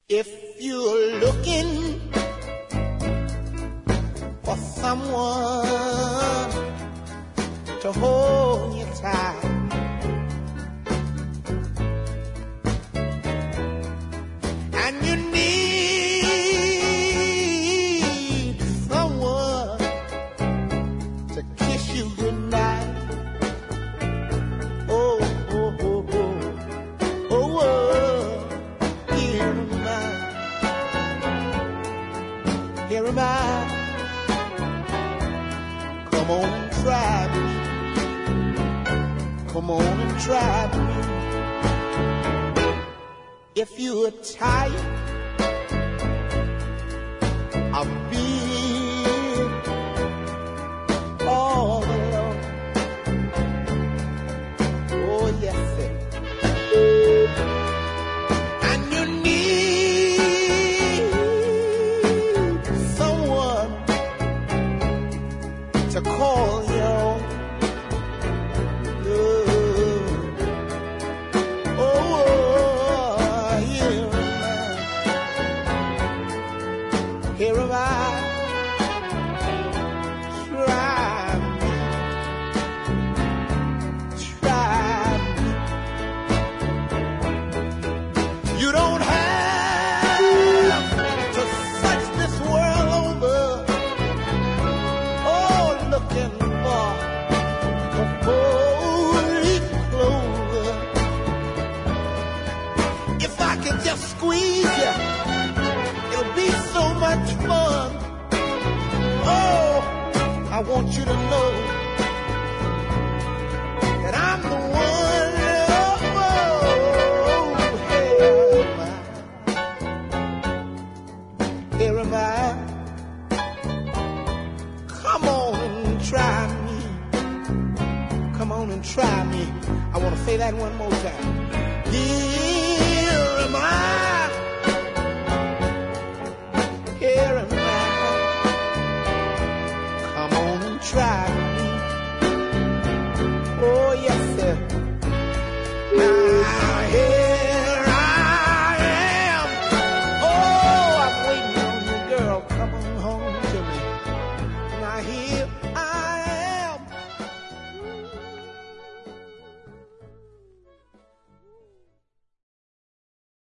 If you're looking for someone to hold you tight, and you need someone to kiss you goodnight, oh, oh, oh, oh, oh, oh, here am I, here am I. Come on and try me. Come on and try me. If you're tired of being all alone, oh yes, sir. And you need someone to call your own. Here am I, try me, try me. You don't have to search this world over, oh, looking for a four-leaf clover. If I could just squeeze you, it'll be so much fun. Oh, I want you to know that I'm the one. Oh, here am I. Come on and try me. Come on and try me. I want to say that one more time. Here am I. Here am I. Come on and try me. Oh, yes, sir. Now, here I am. Oh, I'm waiting on you, girl. Come on home.